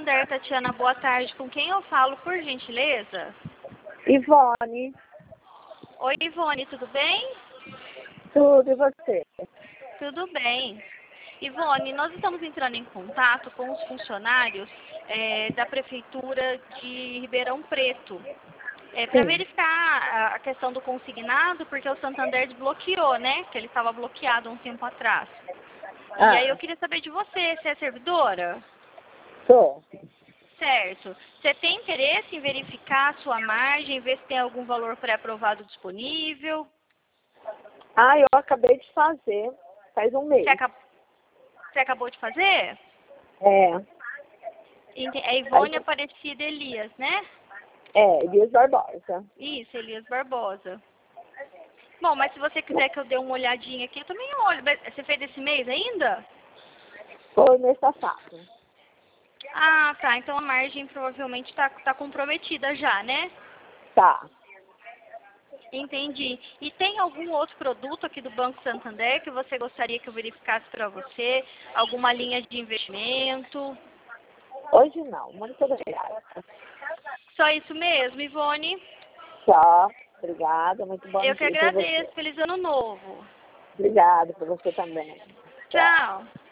Santander, Tatiana, boa tarde. Com quem eu falo, por gentileza? Ivone, Oi, Ivone, tudo bem? tudo, e você? Tudo bem. Ivone, nós estamos entrando em contato com os funcionários da Prefeitura de Ribeirão Preto. Para Sim. verificar a questão do consignado, porque o Santander desbloqueou, né? Que ele estava bloqueado há um tempo atrás. E aí eu queria saber de você, você é servidora? Sou. Certo. Você tem interesse em verificar a sua margem, ver se tem algum valor pré-aprovado disponível? Eu acabei de fazer, faz um mês. Você acabou de fazer? É, É Ivone Aparecida Elias, né? Elias Barbosa. Isso, Elias Barbosa. Bom, mas se você quiser que eu dê uma olhadinha aqui, eu também olho. Você fez esse mês ainda? Foi mês passado. Ah, tá. Então a margem provavelmente tá comprometida já, né? Tá. Entendi. E tem algum outro produto aqui do Banco Santander que você gostaria que eu verificasse para você? Alguma linha de investimento? Hoje não, muito obrigada. Só isso mesmo, Ivone? Tchau, obrigada, muito bom Eu que dia para você. agradeço. Feliz ano novo. Obrigada para você também. Tchau. Tchau.